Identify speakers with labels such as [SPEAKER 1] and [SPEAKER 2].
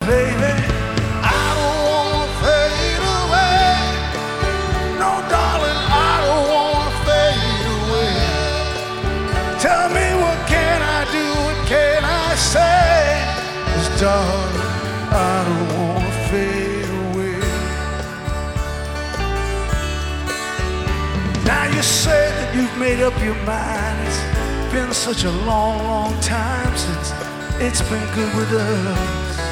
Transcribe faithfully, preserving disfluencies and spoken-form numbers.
[SPEAKER 1] baby, I don't wanna fade away. No, darling, I don't wanna fade away. Tell me, what can I do, what can I say? 'Cause darling, I don't wanna fade away. Now you say that you've made up your mind. It's been such a long, long time since it's been good with us.